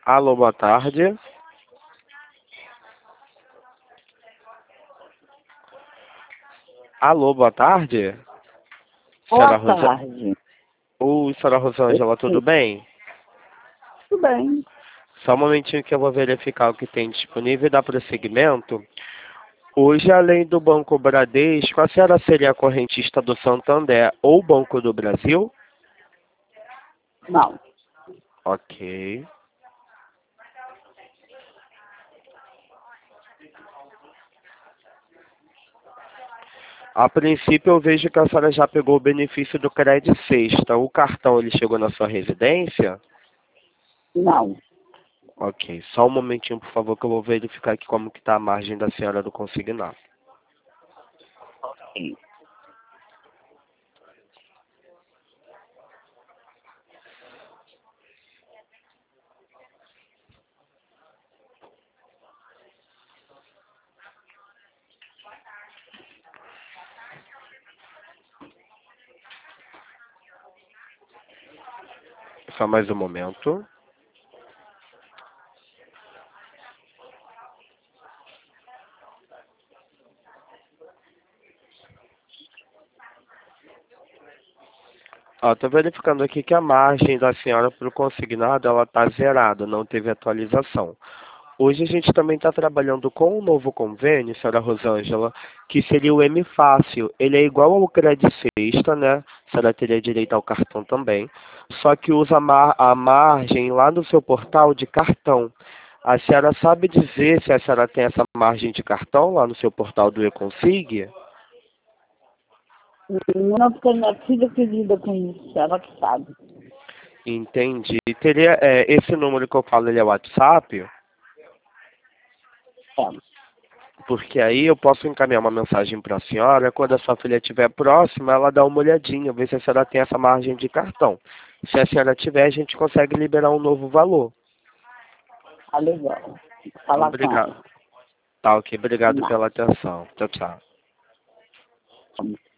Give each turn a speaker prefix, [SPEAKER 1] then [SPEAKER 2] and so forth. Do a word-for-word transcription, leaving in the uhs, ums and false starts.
[SPEAKER 1] Alô, boa tarde. Alô, boa tarde. Senhora
[SPEAKER 2] Boa
[SPEAKER 1] Rosa...
[SPEAKER 2] tarde.
[SPEAKER 1] Oi, senhora Rosângela, tudo bem?
[SPEAKER 2] Tudo bem.
[SPEAKER 1] Só um momentinho que eu vou verificar o que tem disponível e dar prosseguimento. Hoje, além do Banco Bradesco, a senhora seria a correntista do Santander ou Banco do Brasil?
[SPEAKER 2] Não.
[SPEAKER 1] Ok. A princípio, eu vejo que a senhora já pegou o benefício do Cred Sexta. O cartão, ele chegou na sua residência?
[SPEAKER 2] Não.
[SPEAKER 1] Ok. Só um momentinho, por favor, que eu vou verificar aqui como que está a margem da senhora do consignado.
[SPEAKER 2] Ok.
[SPEAKER 1] Só mais um momento. Ó, tô verificando aqui que a margem da senhora para o consignado, ela está zerada, não teve atualização. Hoje a gente também está trabalhando com um novo convênio, senhora Rosângela, que seria o M Fácil. Ele é igual ao Cred Sexta, né? A senhora teria direito ao cartão também. Só que usa a, mar a margem lá no seu portal de cartão. A senhora sabe dizer se a senhora tem essa margem de cartão lá no seu portal do eConsig?
[SPEAKER 2] Não, porque minha filha que lida com isso, ela que sabe.
[SPEAKER 1] Entendi. Teria, é, esse número que eu falo, ele é o WhatsApp?
[SPEAKER 2] É.
[SPEAKER 1] Porque aí eu posso encaminhar uma mensagem para a senhora, quando a sua filha estiver próxima, ela dá uma olhadinha, ver se a senhora tem essa margem de cartão. Se a senhora tiver, a gente consegue liberar um novo valor.
[SPEAKER 2] Tá legal. Tem que falar com
[SPEAKER 1] Obrigado.
[SPEAKER 2] ela.
[SPEAKER 1] Tá, ok. Obrigado
[SPEAKER 2] Não.
[SPEAKER 1] pela atenção. Tchau, tchau.